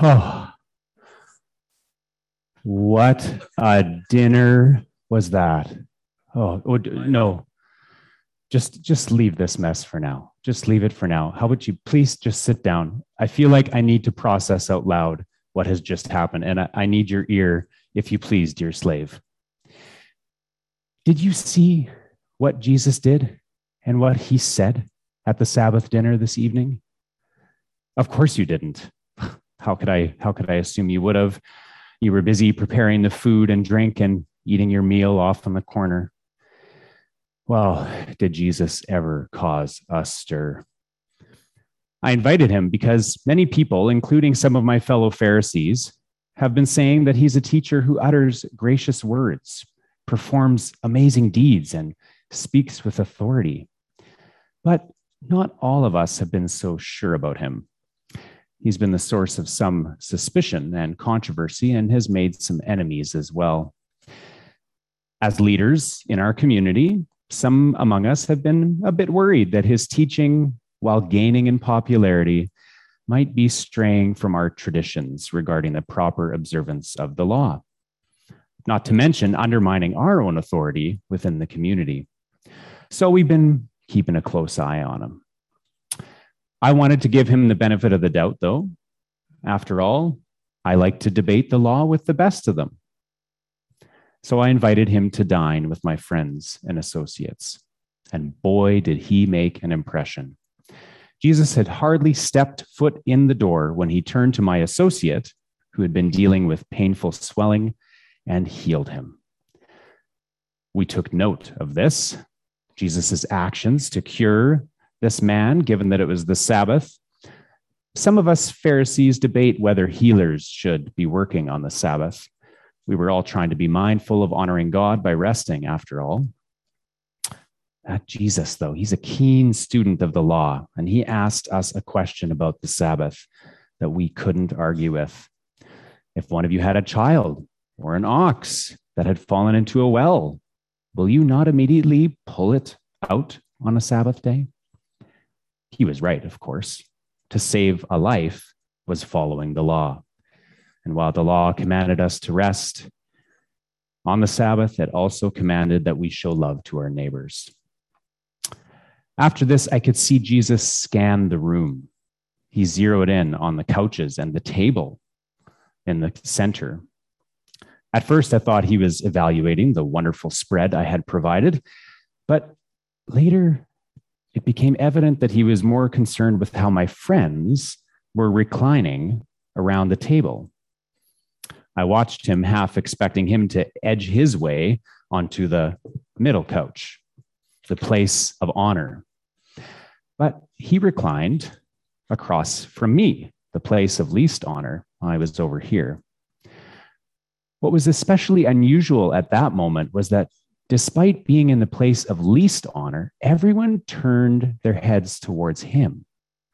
Oh, what a dinner was that? No, just leave this mess for now. Just leave it for now. How about you please just sit down? I feel like I need to process out loud what has just happened, and I need your ear, if you please, dear slave. Did you see what Jesus did and what he said at the Sabbath dinner this evening? Of course you didn't. How could I assume you would have? You were busy preparing the food and drink and eating your meal off in the corner. Well, did Jesus ever cause a stir? I invited him because many people, including some of my fellow Pharisees, have been saying that he's a teacher who utters gracious words, performs amazing deeds, and speaks with authority. But not all of us have been so sure about him. He's been the source of some suspicion and controversy and has made some enemies as well. As leaders in our community, some among us have been a bit worried that his teaching, while gaining in popularity, might be straying from our traditions regarding the proper observance of the law, not to mention undermining our own authority within the community. So we've been keeping a close eye on him. I wanted to give him the benefit of the doubt, though. After all, I like to debate the law with the best of them. So I invited him to dine with my friends and associates. And boy, did he make an impression. Jesus had hardly stepped foot in the door when he turned to my associate, who had been dealing with painful swelling, and healed him. We took note of this, Jesus' actions to cure this man, given that it was the Sabbath. Some of us Pharisees debate whether healers should be working on the Sabbath. We were all trying to be mindful of honoring God by resting, after all. That Jesus, though, he's a keen student of the law, and he asked us a question about the Sabbath that we couldn't argue with. If one of you had a child or an ox that had fallen into a well, will you not immediately pull it out on a Sabbath day? He was right, of course. To save a life was following the law. And while the law commanded us to rest on the Sabbath, it also commanded that we show love to our neighbors. After this, I could see Jesus scan the room. He zeroed in on the couches and the table in the center. At first, I thought he was evaluating the wonderful spread I had provided, but later it became evident that he was more concerned with how my friends were reclining around the table. I watched him, half expecting him to edge his way onto the middle couch, the place of honor. But he reclined across from me, the place of least honor. I was over here. What was especially unusual at that moment was that despite being in the place of least honor, everyone turned their heads towards him.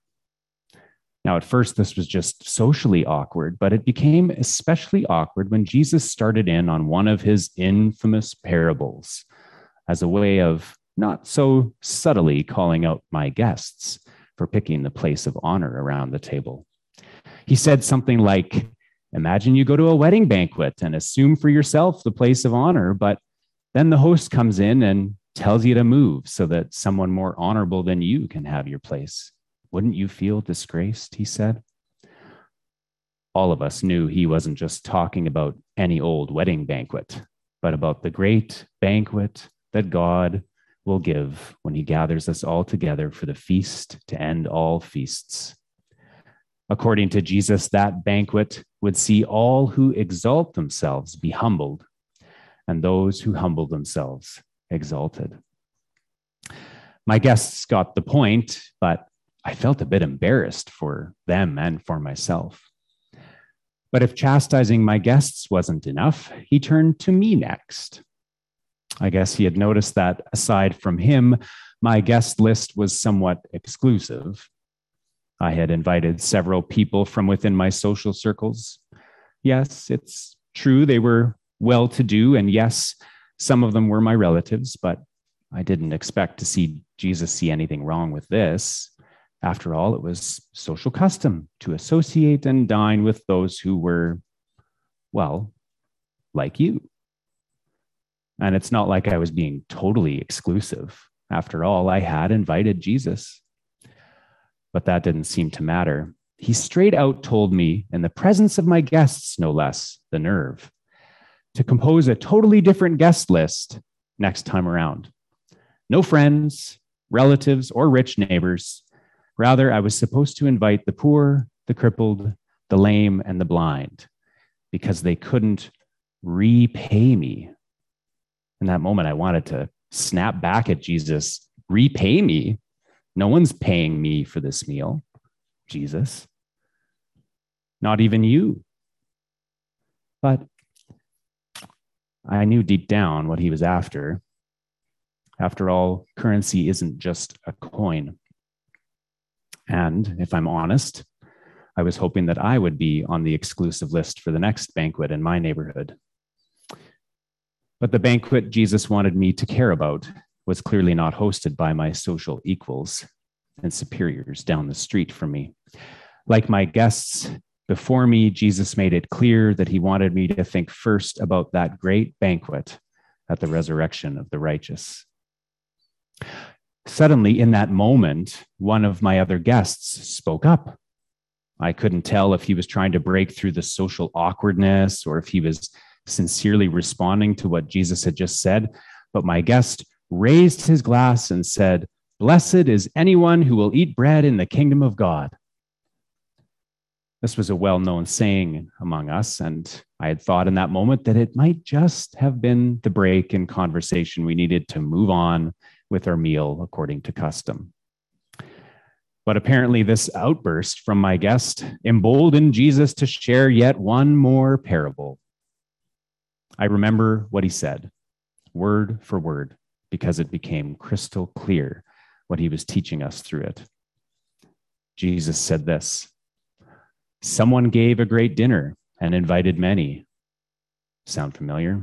Now, at first, this was just socially awkward, but it became especially awkward when Jesus started in on one of his infamous parables as a way of not so subtly calling out my guests for picking the place of honor around the table. He said something like, imagine you go to a wedding banquet and assume for yourself the place of honor, but then the host comes in and tells you to move so that someone more honorable than you can have your place. Wouldn't you feel disgraced, he said? All of us knew he wasn't just talking about any old wedding banquet, but about the great banquet that God will give when he gathers us all together for the feast to end all feasts. According to Jesus, that banquet would see all who exalt themselves be humbled, and those who humble themselves exalted. My guests got the point, but I felt a bit embarrassed for them and for myself. But if chastising my guests wasn't enough, he turned to me next. I guess he had noticed that aside from him, my guest list was somewhat exclusive. I had invited several people from within my social circles. Yes, it's true, they were well-to-do, and yes, some of them were my relatives, but I didn't expect to see Jesus see anything wrong with this. After all, it was social custom to associate and dine with those who were, well, like you. And it's not like I was being totally exclusive. After all, I had invited Jesus. But that didn't seem to matter. He straight out told me, in the presence of my guests, no less, the nerve, to compose a totally different guest list next time around. No friends, relatives, or rich neighbors. Rather, I was supposed to invite the poor, the crippled, the lame, and the blind, because they couldn't repay me. In that moment, I wanted to snap back at Jesus. Repay me? No one's paying me for this meal, Jesus. Not even you. But I knew deep down what he was after. After all, currency isn't just a coin. And if I'm honest, I was hoping that I would be on the exclusive list for the next banquet in my neighborhood. But the banquet Jesus wanted me to care about was clearly not hosted by my social equals and superiors down the street from me. Like my guests before me, Jesus made it clear that he wanted me to think first about that great banquet at the resurrection of the righteous. Suddenly, in that moment, one of my other guests spoke up. I couldn't tell if he was trying to break through the social awkwardness or if he was sincerely responding to what Jesus had just said, but my guest raised his glass and said, "Blessed is anyone who will eat bread in the kingdom of God." This was a well-known saying among us, and I had thought in that moment that it might just have been the break in conversation we needed to move on with our meal according to custom. But apparently this outburst from my guest emboldened Jesus to share yet one more parable. I remember what he said, word for word, because it became crystal clear what he was teaching us through it. Jesus said this: "Someone gave a great dinner and invited many." Sound familiar?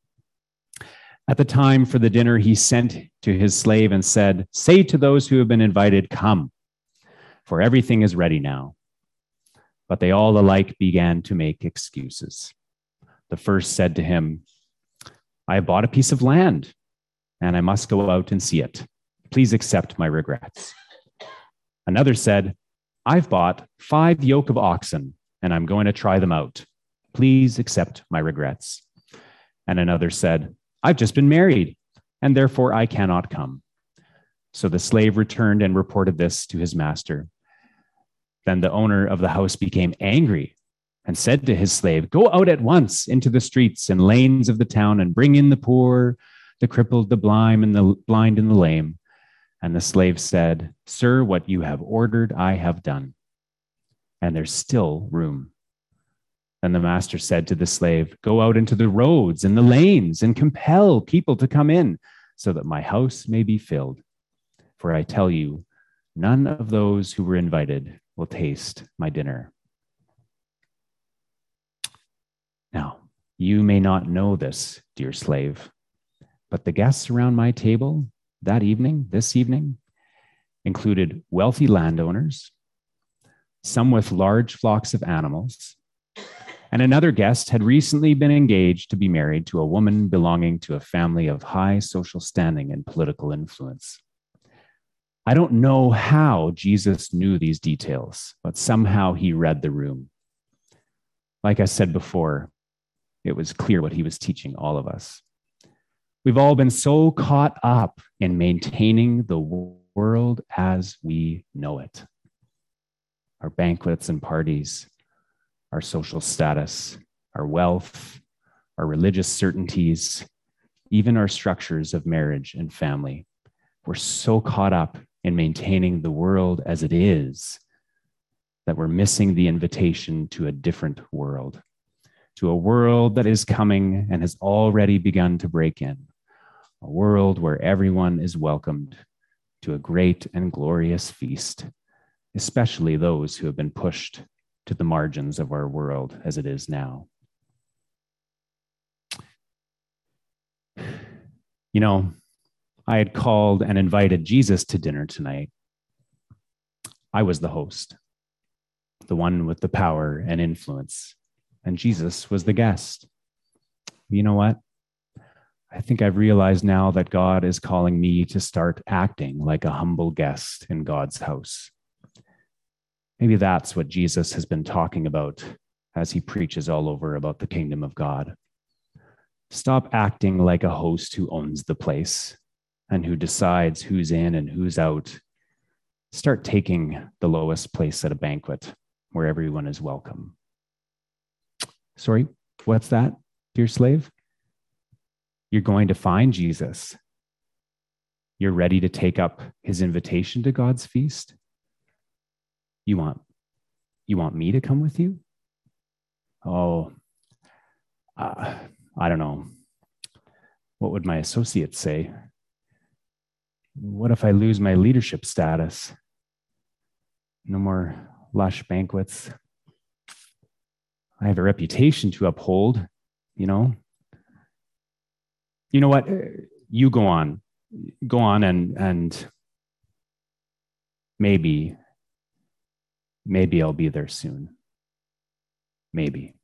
At the time for the dinner, he sent to his slave and said, "Say to those who have been invited, 'Come, for everything is ready now.' But they all alike began to make excuses. The first said to him, 'I have bought a piece of land, and I must go out and see it. Please accept my regrets.' Another said, 'I've bought 5 yoke of oxen, and I'm going to try them out. Please accept my regrets.' And another said, 'I've just been married, and therefore I cannot come.' So the slave returned and reported this to his master. Then the owner of the house became angry and said to his slave, 'Go out at once into the streets and lanes of the town and bring in the poor, the crippled, the blind, and the lame.' And the slave said, 'Sir, what you have ordered, I have done, and there's still room.' Then the master said to the slave, 'Go out into the roads and the lanes and compel people to come in, so that my house may be filled. For I tell you, none of those who were invited will taste my dinner.' Now, you may not know this, dear slave, but the guests around my table this evening, included wealthy landowners, some with large flocks of animals, and another guest had recently been engaged to be married to a woman belonging to a family of high social standing and political influence. I don't know how Jesus knew these details, but somehow he read the room. Like I said before, it was clear what he was teaching all of us. We've all been so caught up in maintaining the world as we know it. Our banquets and parties, our social status, our wealth, our religious certainties, even our structures of marriage and family. We're so caught up in maintaining the world as it is that we're missing the invitation to a different world, to a world that is coming and has already begun to break in, a world where everyone is welcomed to a great and glorious feast, especially those who have been pushed to the margins of our world as it is now. You know, I had called and invited Jesus to dinner tonight. I was the host, the one with the power and influence, and Jesus was the guest. You know what? I think I've realized now that God is calling me to start acting like a humble guest in God's house. Maybe that's what Jesus has been talking about as he preaches all over about the kingdom of God. Stop acting like a host who owns the place and who decides who's in and who's out. Start taking the lowest place at a banquet where everyone is welcome. Sorry, what's that, dear slave? You're going to find Jesus. You're ready to take up his invitation to God's feast. You want me to come with you? Oh, I don't know. What would my associates say? What if I lose my leadership status? No more lush banquets. I have a reputation to uphold, you know. You know what? You go on and maybe I'll be there soon. Maybe.